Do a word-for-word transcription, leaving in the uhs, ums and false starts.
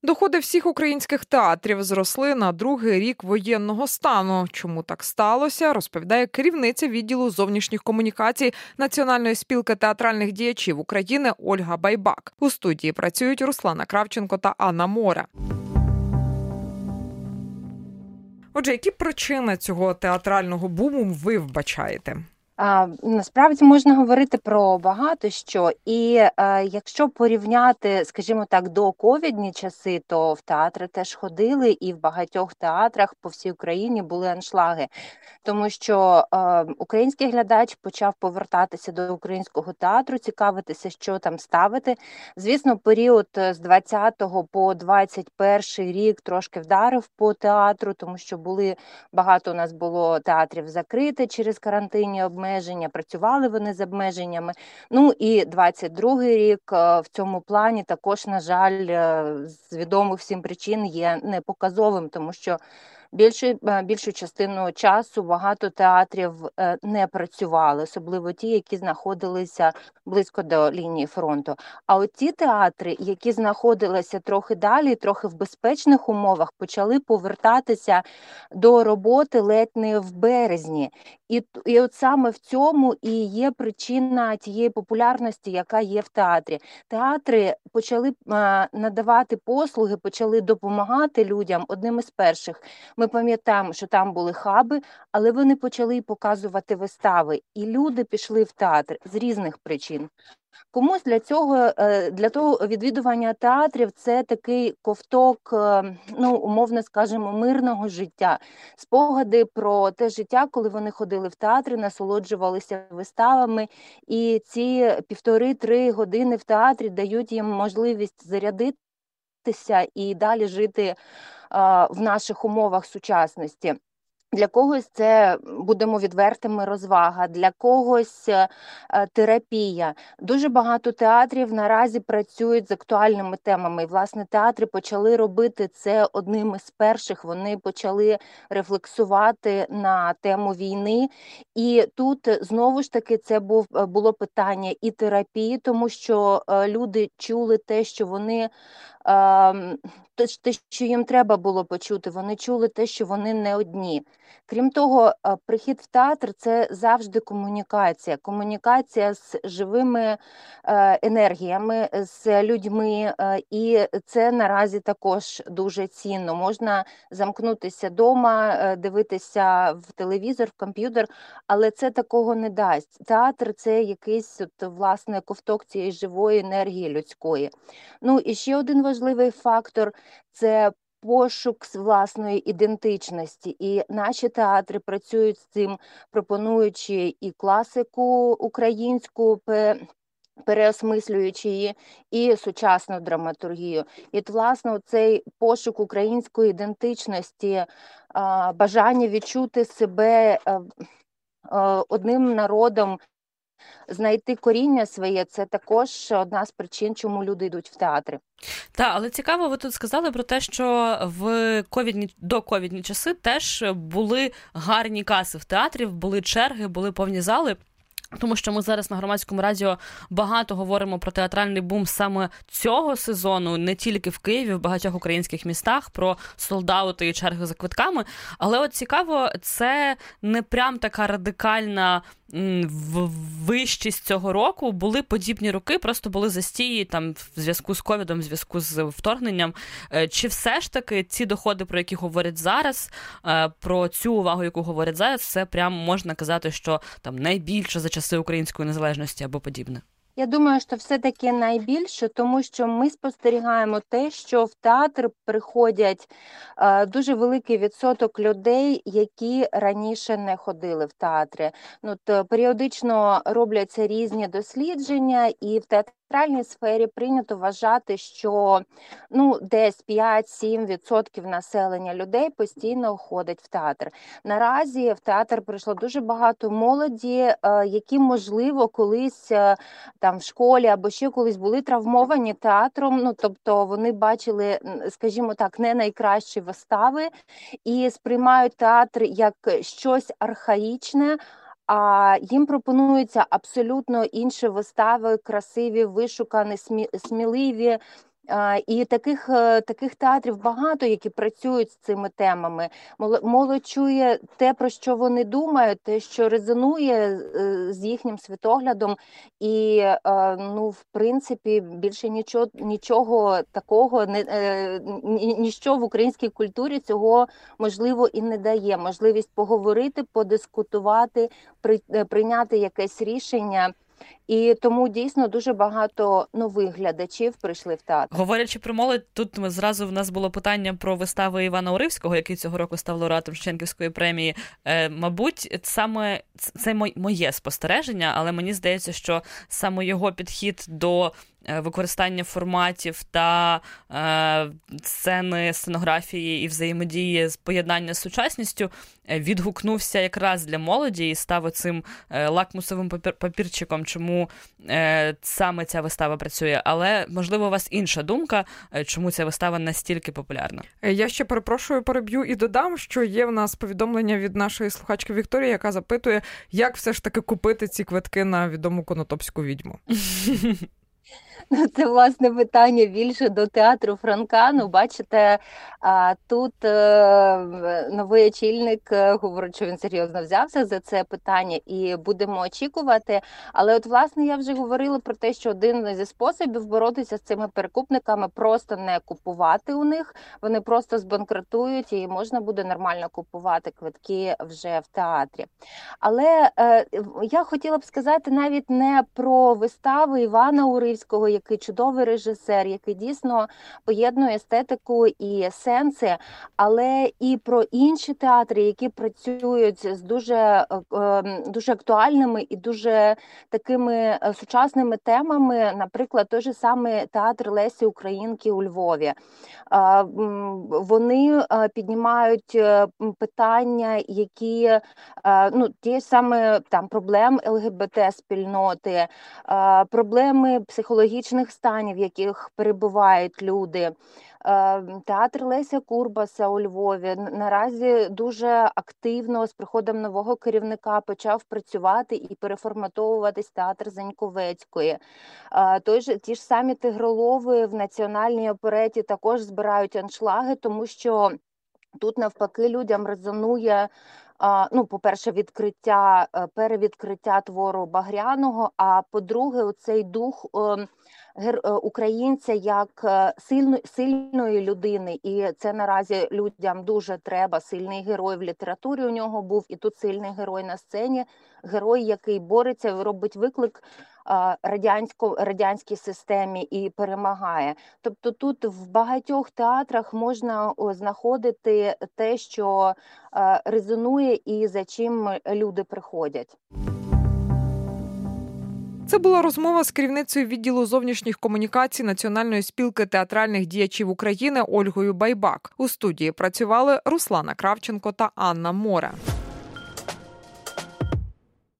Доходи всіх українських театрів зросли на другий рік воєнного стану. Чому так сталося, розповідає керівниця відділу зовнішніх комунікацій Національної спілки театральних діячів України Ольга Байбак. У студії працюють Руслана Кравченко та Анна Мора. Отже, які причини цього театрального буму ви вбачаєте? А, насправді можна говорити про багато що, і е, якщо порівняти, скажімо так, до ковідні часи, то в театри теж ходили, і в багатьох театрах по всій Україні були аншлаги, тому що е, український глядач почав повертатися до українського театру, цікавитися, що там ставити. Звісно, період з двадцятого по двадцять перший рік трошки вдарив по театру, тому що були багато у нас було театрів закрите через карантинні обмеження. Обмеження, працювали вони з обмеженнями. Ну і двадцять другий рік в цьому плані також, на жаль, з відомих всім причин є непоказовим, тому що більшу, більшу частину часу багато театрів не працювали, особливо ті, які знаходилися близько до лінії фронту. А от ті театри, які знаходилися трохи далі, трохи в безпечних умовах, почали повертатися до роботи ледь не в березні. І, і от саме в цьому і є причина тієї популярності, яка є в театрі. Театри почали а, надавати послуги, почали допомагати людям одним із перших. Ми пам'ятаємо, що там були хаби, але вони почали показувати вистави. І люди пішли в театр з різних причин. Комусь для цього, для того відвідування театрів це такий ковток, ну, умовно скажемо, мирного життя. Спогади про те життя, коли вони ходили в театри, насолоджувалися виставами, і ці півтори-три години в театрі дають їм можливість зарядитися і далі жити в наших умовах сучасності. Для когось це, будемо відвертими, розвага, для когось терапія. Дуже багато театрів наразі працюють з актуальними темами. І, власне, театри почали робити це одним із перших. Вони почали рефлексувати на тему війни. І тут, знову ж таки, це був, було питання і терапії, тому що люди чули те, що вони... те, що їм треба було почути, вони чули те, що вони не одні. Крім того, прихід в театр – це завжди комунікація. Комунікація з живими енергіями, з людьми, і це наразі також дуже цінно. Можна замкнутися вдома, дивитися в телевізор, в комп'ютер, але це такого не дасть. Театр – це якийсь, от, власне, ковток цієї живої енергії людської. Ну, і ще один важливий фактор – це пошук власної ідентичності. І наші театри працюють з цим, пропонуючи і класику українську, переосмислюючи її, і сучасну драматургію. І, власне, цей пошук української ідентичності, бажання відчути себе одним народом, знайти коріння своє – це також одна з причин, чому люди йдуть в театри. Так, але цікаво, ви тут сказали про те, що в ковідні, до ковідні часи теж були гарні каси в театрів, були черги, були повні зали. Тому що ми зараз на Громадському радіо багато говоримо про театральний бум саме цього сезону, не тільки в Києві, в багатьох українських містах, про солдаути і черги за квитками. Але от цікаво, це не прям така радикальна вищість цього року. Були подібні роки, просто були застії там в зв'язку з ковідом, в зв'язку з вторгненням. Чи все ж таки ці доходи, про які говорять зараз, про цю увагу, яку говорять зараз, це прям можна казати, що там найбільше за часи української незалежності або подібне? Я думаю, що все-таки найбільше, тому що ми спостерігаємо те, що в театр приходять е, дуже великий відсоток людей, які раніше не ходили в театри. Ну, то періодично робляться різні дослідження, і в театральній сфері прийнято вважати, що ну, десь п'ять-сім відсотків населення людей постійно ходить в театр. Наразі в театр прийшло дуже багато молоді, е, які, можливо, колись... Е, там в школі або ще колись були травмовані театром, ну, тобто вони бачили, скажімо так, не найкращі вистави і сприймають театр як щось архаїчне, а їм пропонуються абсолютно інші вистави, красиві, вишукані, сміливі, І таких, таких театрів багато, які працюють з цими темами. Молодь чує те, про що вони думають, те, що резонує з їхнім світоглядом. І, ну, в принципі, більше нічого, нічого такого, ніщо в українській культурі цього, можливо, і не дає. Можливість поговорити, подискутувати, прийняти якесь рішення. І тому дійсно дуже багато нових глядачів прийшли в театр. Говорячи про молодь, тут ми зразу в нас було питання про вистави Івана Уривського, який цього року став лауреатом Шевченківської премії. Е, мабуть, саме це моє спостереження, але мені здається, що саме його підхід до використання форматів та е, сцени, сценографії і взаємодії з поєднання з сучасністю відгукнувся якраз для молоді і став цим е, лакмусовим папір, папірчиком, чому е, саме ця вистава працює. Але, можливо, у вас інша думка, чому ця вистава настільки популярна? Я ще перепрошую, переб'ю і додам, що є в нас повідомлення від нашої слухачки Вікторії, яка запитує, як все ж таки купити ці квитки на відому конотопську відьму. Це, власне, питання більше до театру Франка. Ну, бачите, тут новий очільник говорить, що він серйозно взявся за це питання і будемо очікувати. Але от, власне, я вже говорила про те, що один зі способів боротися з цими перекупниками просто не купувати у них. Вони просто збанкрутують і можна буде нормально купувати квитки вже в театрі. Але я хотіла б сказати навіть не про вистави Івана Уривського, який чудовий режисер, який дійсно поєднує естетику і сенси, але і про інші театри, які працюють з дуже, дуже актуальними і дуже такими сучасними темами, наприклад, той же самий театр Лесі Українки у Львові. Вони піднімають питання, які, ну, ті саме там проблем ЛГБТ-спільноти, проблеми психологічних станів, в яких перебувають люди. Театр Леся Курбаса у Львові наразі дуже активно з приходом нового керівника почав працювати і переформатовуватись театр Заньковецької. Той же, ті ж самі Тигролови в Національній опереті також збирають аншлаги, тому що тут навпаки людям резонує, ну, по-перше, відкриття, перевідкриття твору Багряного, а по-друге, оцей дух українця як сильно, сильної людини, і це наразі людям дуже треба. Сильний герой в літературі у нього був, і тут сильний герой на сцені, герой, який бореться, робить виклик радянсько, радянській системі і перемагає. Тобто тут в багатьох театрах можна знаходити те, що резонує і за чим люди приходять. Це була розмова з керівницею відділу зовнішніх комунікацій Національної спілки театральних діячів України Ольгою Байбак. У студії працювали Руслана Кравченко та Анна Море.